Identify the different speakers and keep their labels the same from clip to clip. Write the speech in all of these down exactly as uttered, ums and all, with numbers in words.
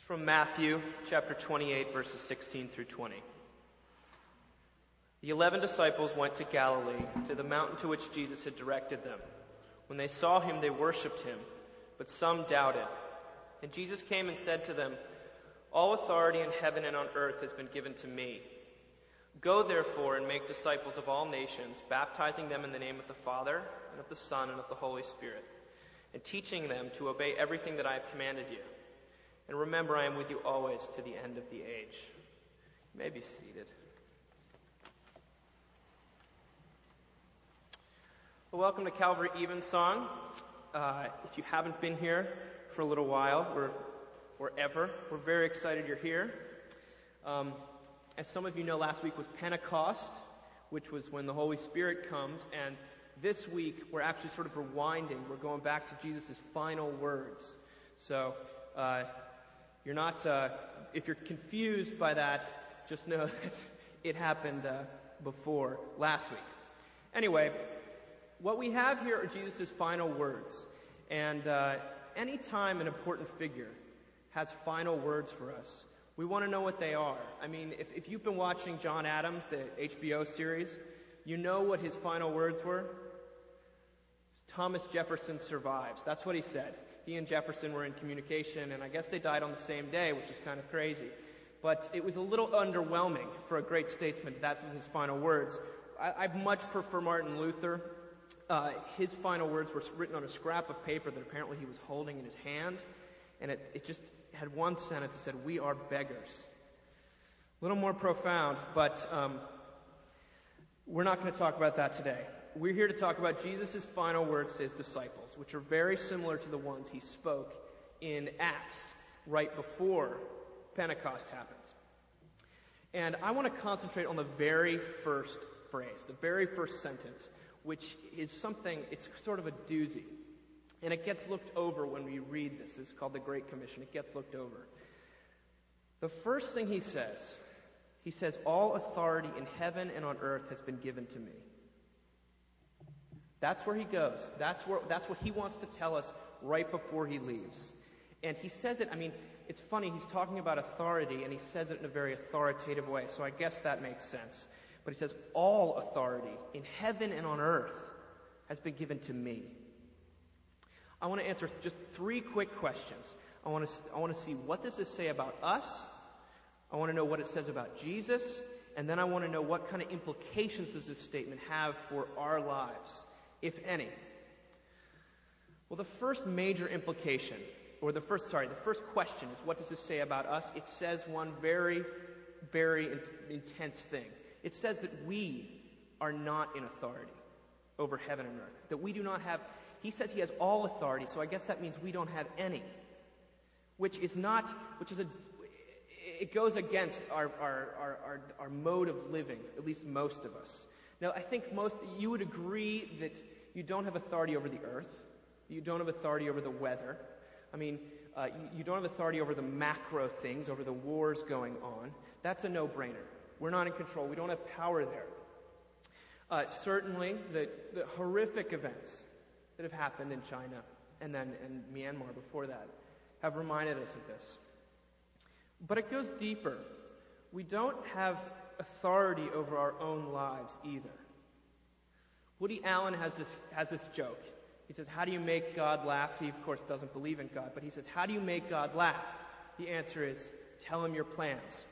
Speaker 1: From Matthew chapter twenty-eight, verses sixteen through twenty. The eleven disciples went to Galilee, to the mountain to which Jesus had directed them. When they saw him, they worshipped him, but some doubted. And Jesus came and said to them, "All authority in heaven and on earth has been given to me. Go therefore and make disciples of all nations, baptizing them in the name of the Father, and of the Son, and of the Holy Spirit, and teaching them to obey everything that I have commanded you. And remember, I am with you always to the end of the age." You may be seated. Well, welcome to Calvary Evensong. Uh, if you haven't been here for a little while, or, or ever, we're very excited you're here. Um, as some of you know, last week was Pentecost, which was when the Holy Spirit comes, and this week we're actually sort of rewinding. We're going back to Jesus' final words. So, uh, You're not, uh, if you're confused by that, just know that it happened uh, before last week. Anyway, what we have here are Jesus' final words. And uh, anytime an important figure has final words for us, we want to know what they are. I mean, if, if you've been watching John Adams, the H B O series, you know what his final words were? Thomas Jefferson survives. That's what he said. He and Jefferson were in communication, and I guess they died on the same day, which is kind of crazy. But it was a little underwhelming for a great statesman. That's his final words. I, I much prefer Martin Luther. Uh, his final words were written on a scrap of paper that apparently he was holding in his hand, and it, it just had one sentence that said, "We are beggars." A little more profound, but um, we're not going to talk about that today. We're here to talk about Jesus' final words to his disciples, which are very similar to the ones he spoke in Acts right before Pentecost happened. And I want to concentrate on the very first phrase, the very first sentence, which is something, it's sort of a doozy. And it gets looked over when we read this. It's called the Great Commission. It gets looked over. The first thing he says, he says, "All authority in heaven and on earth has been given to me." That's where he goes. That's where. That's what he wants to tell us right before he leaves. And he says it, I mean, it's funny, he's talking about authority, and he says it in a very authoritative way, so I guess that makes sense. But he says, "All authority in heaven and on earth has been given to me." I want to answer just three quick questions. I want to, I want to see, what does this say about us? I want to know what it says about Jesus, and then I want to know what kind of implications does this statement have for our lives, if any. Well, the first major implication, or the first, sorry, the first question is, what does this say about us? It says one very, very in- intense thing. It says that we are not in authority over heaven and earth. That we do not have, he says he has all authority, so I guess that means we don't have any. Which is not, which is a, it goes against our, our, our, our, our mode of living, at least most of us. Now, I think most, you would agree that you don't have authority over the earth. You don't have authority over the weather. I mean, uh, you, you don't have authority over the macro things, over the wars going on. That's a no-brainer. We're not in control. We don't have power there. Uh, certainly, the, the horrific events that have happened in China and then in Myanmar before that have reminded us of this. But it goes deeper. We don't have authority over our own lives either. Woody Allen has this has this joke. He says, "How do you make God laugh?" He, of course, doesn't believe in God, but he says, "How do you make God laugh?" The answer is, tell him your plans.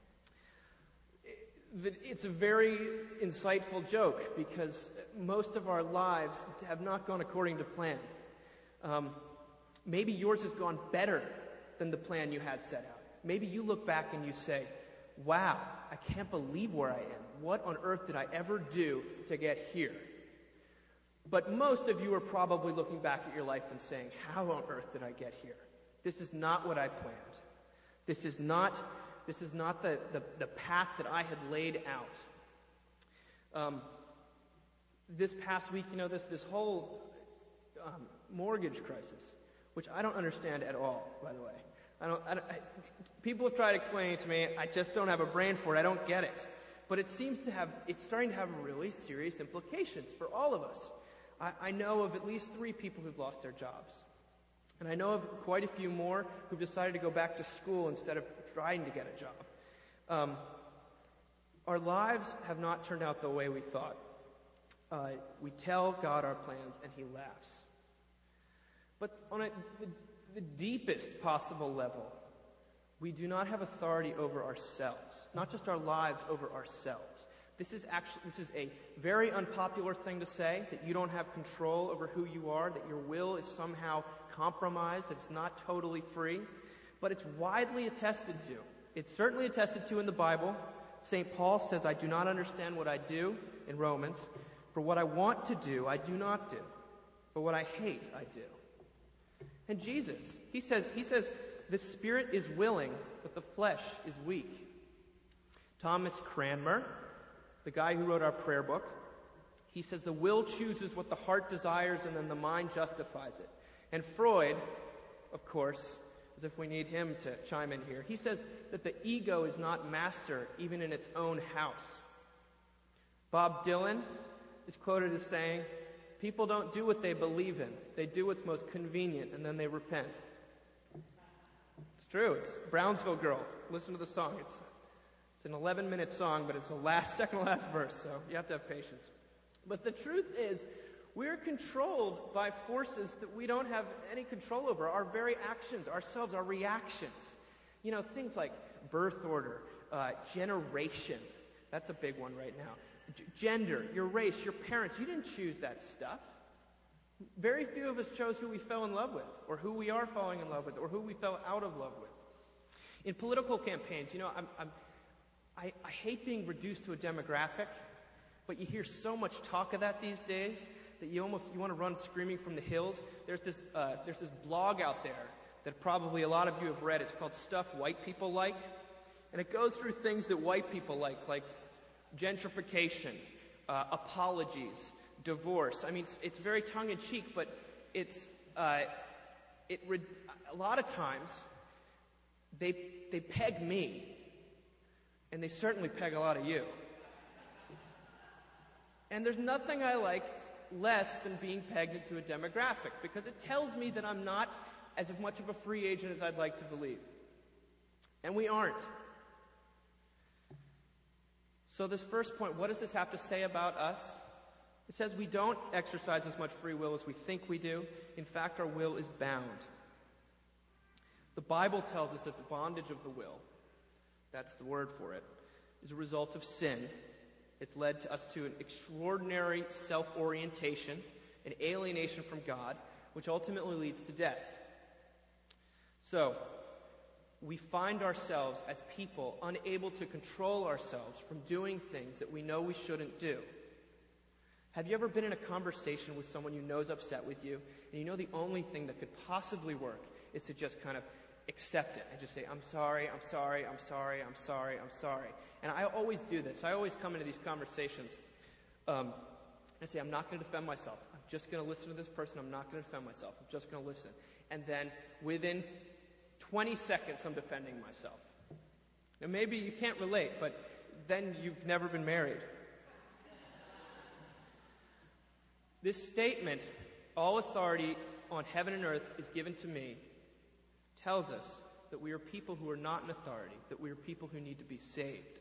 Speaker 1: It's a very insightful joke because most of our lives have not gone according to plan. Um, maybe yours has gone better than the plan you had set out. Maybe you look back and you say, "Wow, I can't believe where I am. What on earth did I ever do to get here?" But most of you are probably looking back at your life and saying, "How on earth did I get here? This is not what I planned. This is not, this is not the, the, the path that I had laid out." Um, this past week, you know, this, this whole um, mortgage crisis, which I don't understand at all, by the way. I don't, I don't I, people have tried explaining it to me. I just don't have a brain for it. I don't get it. But it seems to have, it's starting to have really serious implications for all of us. I, I know of at least three people who've lost their jobs. And I know of quite a few more who've decided to go back to school instead of trying to get a job. Um, our lives have not turned out the way we thought. Uh, we tell God our plans, and he laughs. But on a, the, the deepest possible level, we do not have authority over ourselves, not just our lives, over ourselves. This is actually this is a very unpopular thing to say, that you don't have control over who you are, that your will is somehow compromised, that it's not totally free. But it's widely attested to. It's certainly attested to in the Bible. Saint Paul says, I do not understand what I do in Romans. For what I want to do, I do not do. But what I hate, I do. And Jesus, he says, he says, the spirit is willing, but the flesh is weak. Thomas Cranmer, the guy who wrote our prayer book, he says the will chooses what the heart desires and then the mind justifies it. And Freud, of course, as if we need him to chime in here, he says that the ego is not master even in its own house. Bob Dylan is quoted as saying, people don't do what they believe in. They do what's most convenient, and then they repent. It's true. It's Brownsville Girl. Listen to the song. It's it's an eleven-minute song, but it's the last, second to last verse, so you have to have patience. But the truth is, we're controlled by forces that we don't have any control over. Our very actions, ourselves, our reactions. You know, things like birth order, uh, generation. That's a big one right now. G- gender, your race, your parents. You didn't choose that stuff. Very few of us chose who we fell in love with, or who we are falling in love with, or who we fell out of love with. In political campaigns, you know, I'm, I'm, I, I hate being reduced to a demographic, but you hear so much talk of that these days that you almost you want to run screaming from the hills. There's this uh, there's this blog out there that probably a lot of you have read. It's called Stuff White People Like, and it goes through things that white people like, like gentrification, uh, apologies, divorce. I mean, it's, it's very tongue-in-cheek, but it's uh, it re- a lot of times they they peg me, and they certainly peg a lot of you. And there's nothing I like less than being pegged into a demographic, because it tells me that I'm not as much of a free agent as I'd like to believe. And we aren't. So this first point, what does this have to say about us? It says we don't exercise as much free will as we think we do. In fact, our will is bound. The Bible tells us that the bondage of the will, that's the word for it, is a result of sin. It's led to us to an extraordinary self-orientation, an alienation from God, which ultimately leads to death. So, we find ourselves as people unable to control ourselves from doing things that we know we shouldn't do. Have you ever been in a conversation with someone you know is upset with you, and you know the only thing that could possibly work is to just kind of accept it and just say, I'm sorry, I'm sorry, I'm sorry, I'm sorry, I'm sorry. And I always do this. I always come into these conversations um, and say, I'm not going to defend myself. I'm just going to listen to this person. I'm not going to defend myself. I'm just going to listen. And then within twenty seconds, I'm defending myself. Now, maybe you can't relate, but then you've never been married. This statement, all authority on heaven and earth is given to me, tells us that we are people who are not in authority, that we are people who need to be saved.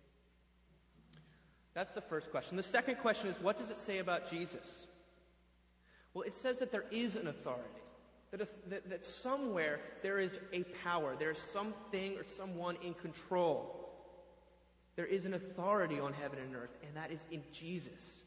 Speaker 1: That's the first question. The second question is, what does it say about Jesus? Well, it says that there is an authority, that, if, that, that somewhere there is a power, there is something or someone in control. There is an authority on heaven and earth, and that is in Jesus.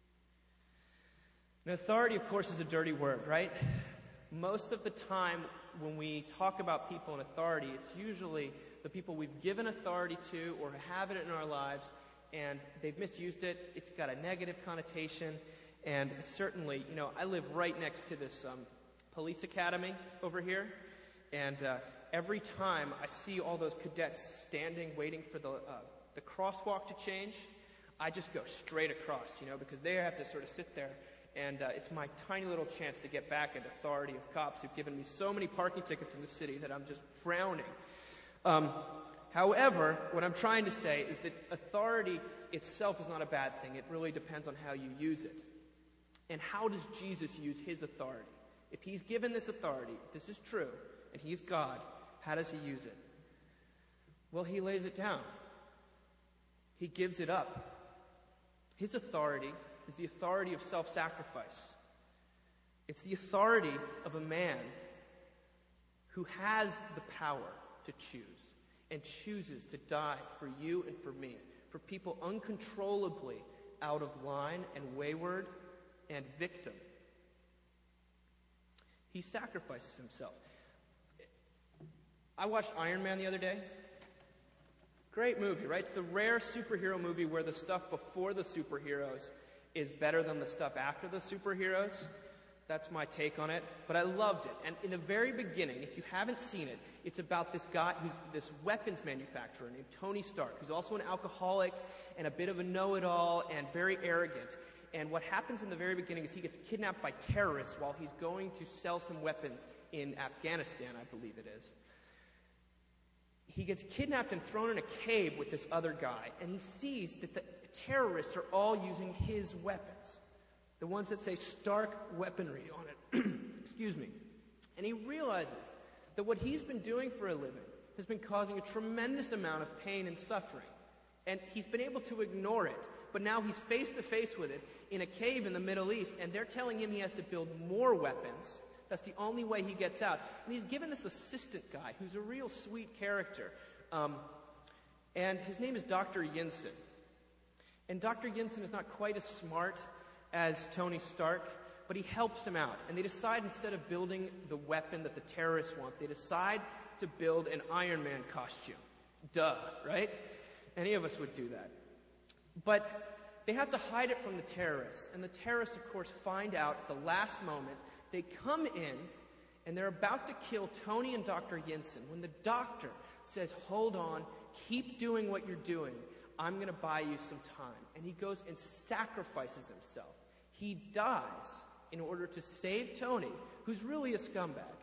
Speaker 1: And authority, of course, is a dirty word, right? Most of the time when we talk about people in authority, it's usually the people we've given authority to or have it in our lives, and they've misused it. It's got a negative connotation, and certainly, you know, I live right next to this um, police academy over here, and uh, every time I see all those cadets standing waiting for the uh, the crosswalk to change, I just go straight across, you know, because they have to sort of sit there. And uh, it's my tiny little chance to get back at authority of cops who've given me so many parking tickets in the city that I'm just drowning. Um, however, what I'm trying to say is that authority itself is not a bad thing. It really depends on how you use it. And how does Jesus use his authority? If he's given this authority, if this is true, and he's God, how does he use it? Well, he lays it down. He gives it up. His authority is the authority of self-sacrifice. It's the authority of a man who has the power to choose and chooses to die for you and for me, for people uncontrollably out of line and wayward and victim. He sacrifices himself. I watched Iron Man the other day. Great movie, right? It's the rare superhero movie where the stuff before the superheroes is better than the stuff after the superheroes. That's my take on it. But I loved it. And in the very beginning, if you haven't seen it, it's about this guy who's this weapons manufacturer named Tony Stark, who's also an alcoholic and a bit of a know-it-all and very arrogant. And what happens in the very beginning is he gets kidnapped by terrorists while he's going to sell some weapons in Afghanistan, I believe it is. He gets kidnapped and thrown in a cave with this other guy, and he sees that the terrorists are all using his weapons, the ones that say Stark weaponry on it. Excuse me. And he realizes that what he's been doing for a living has been causing a tremendous amount of pain and suffering, and he's been able to ignore it, but now he's face to face with it in a cave in the Middle East, and they're telling him he has to build more weapons. That's the only way he gets out. And he's given this assistant guy who's a real sweet character. Um, and his name is Doctor Yinsen. And Doctor Yinsen is not quite as smart as Tony Stark, but he helps him out. And they decide, instead of building the weapon that the terrorists want, they decide to build an Iron Man costume. Duh, right? Any of us would do that. But they have to hide it from the terrorists. And the terrorists, of course, find out at the last moment. They come in, and they're about to kill Tony and Doctor Yinsen when the doctor says, hold on, keep doing what you're doing. I'm going to buy you some time. And he goes and sacrifices himself. He dies in order to save Tony, who's really a scumbag.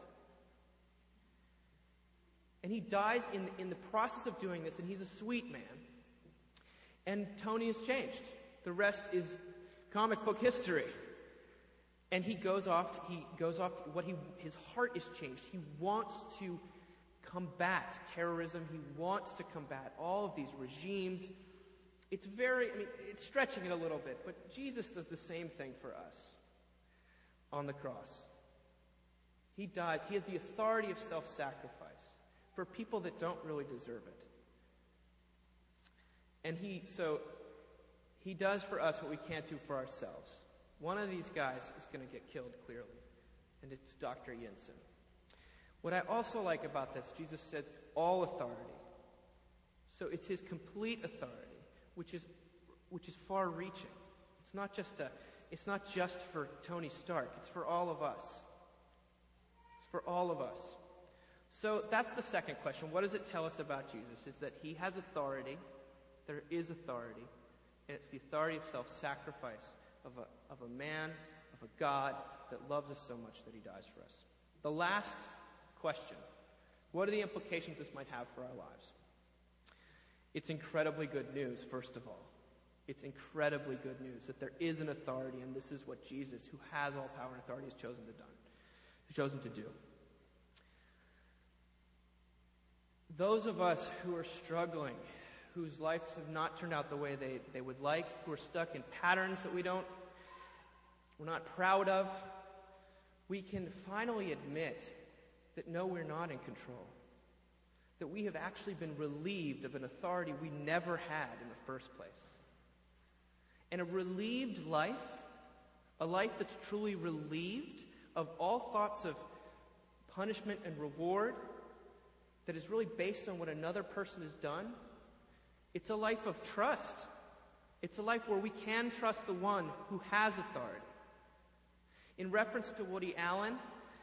Speaker 1: And he dies in, in the process of doing this, and he's a sweet man. And Tony has changed. The rest is comic book history. And he goes off, he goes off, what he, his heart is changed. He wants to combat terrorism. He wants to combat all of these regimes. It's very, I mean, it's stretching it a little bit, but Jesus does the same thing for us on the cross. He died. He has the authority of self-sacrifice for people that don't really deserve it. And he, so, he does for us what we can't do for ourselves. One of these guys is going to get killed, clearly, and it's Doctor Yinsen. What I also like about this, Jesus says, all authority. So it's his complete authority, which is which is far-reaching. It's not just a, it's not just for Tony Stark. It's for all of us. It's for all of us. So that's the second question. What does it tell us about Jesus? Is that he has authority, there is authority, and it's the authority of self-sacrifice. Of a, of a man, of a God that loves us so much that he dies for us. The last question, what are the implications this might have for our lives? It's incredibly good news, first of all. It's incredibly good news that there is an authority, and this is what Jesus, who has all power and authority, has chosen to do. Has chosen to do. Those of us who are struggling, whose lives have not turned out the way they, they would like, who are stuck in patterns that we don't, we're not proud of, we can finally admit that no, we're not in control. That we have actually been relieved of an authority we never had in the first place. And a relieved life, a life that's truly relieved of all thoughts of punishment and reward, that is really based on what another person has done, it's a life of trust. It's a life where we can trust the one who has authority. In reference to Woody Allen,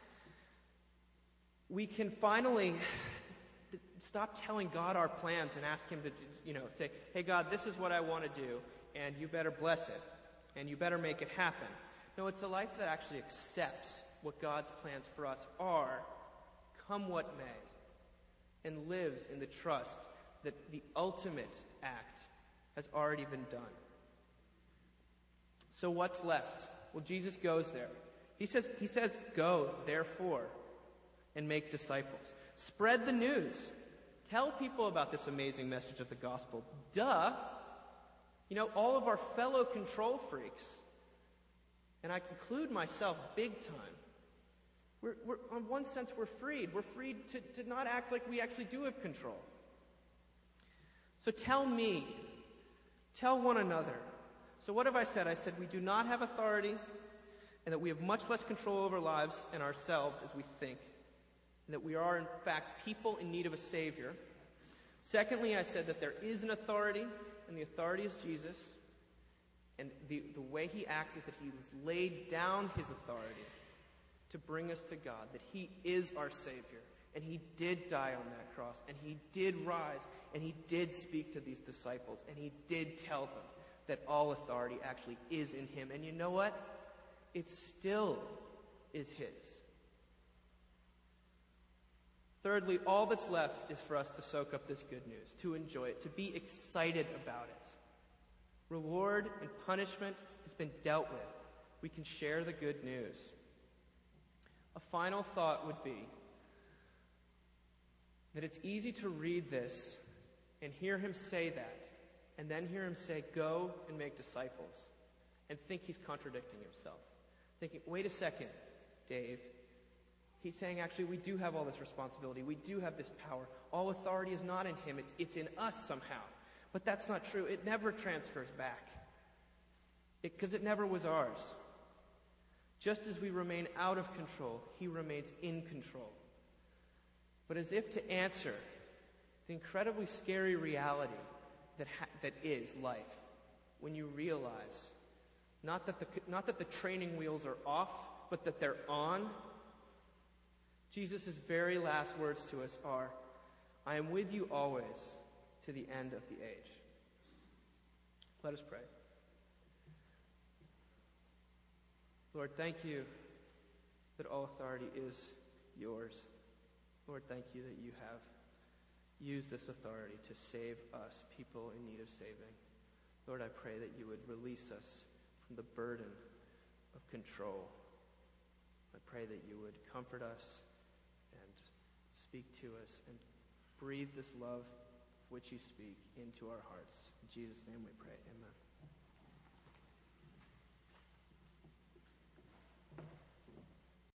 Speaker 1: we can finally stop telling God our plans and ask him to, you know, say, hey, God, this is what I want to do, and you better bless it, and you better make it happen. No, it's a life that actually accepts what God's plans for us are, come what may, and lives in the trust that the ultimate act has already been done. So what's left? Well, Jesus goes there. He says, he says, go, therefore, and make disciples. Spread the news. Tell people about this amazing message of the gospel. Duh. You know, all of our fellow control freaks, and I include myself big time, we're, we're, in one sense, we're freed. We're freed to, to not act like we actually do have control. So tell me, tell one another. So what have I said? I said we do not have authority, and that we have much less control over our lives and ourselves as we think, and that we are, in fact, people in need of a Savior. Secondly, I said that there is an authority, and the authority is Jesus, and the, the way he acts is that he has laid down his authority to bring us to God, that he is our Savior, and he did die on that cross, and he did rise, and he did speak to these disciples, and he did tell them that all authority actually is in him. And you know what? It still is his. Thirdly, all that's left is for us to soak up this good news, to enjoy it, to be excited about it. Reward and punishment has been dealt with. We can share the good news. A final thought would be that it's easy to read this and hear him say that, and then hear him say, go and make disciples, and think he's contradicting himself. Thinking, wait a second, Dave. He's saying, actually, we do have all this responsibility. We do have this power. All authority is not in him. It's, it's in us somehow. But that's not true. It never transfers back. Because it, it never was ours. Just as we remain out of control, he remains in control. But as if to answer the incredibly scary reality that, ha- that is life, when you realize not that, the, not that the training wheels are off, but that they're on, Jesus' very last words to us are, I am with you always to the end of the age. Let us pray. Lord, thank you that all authority is yours. Lord, thank you that you have used this authority to save us, people in need of saving. Lord, I pray that you would release us from the burden of control. I pray that you would comfort us and speak to us and breathe this love of which you speak into our hearts. In Jesus' name we pray. Amen.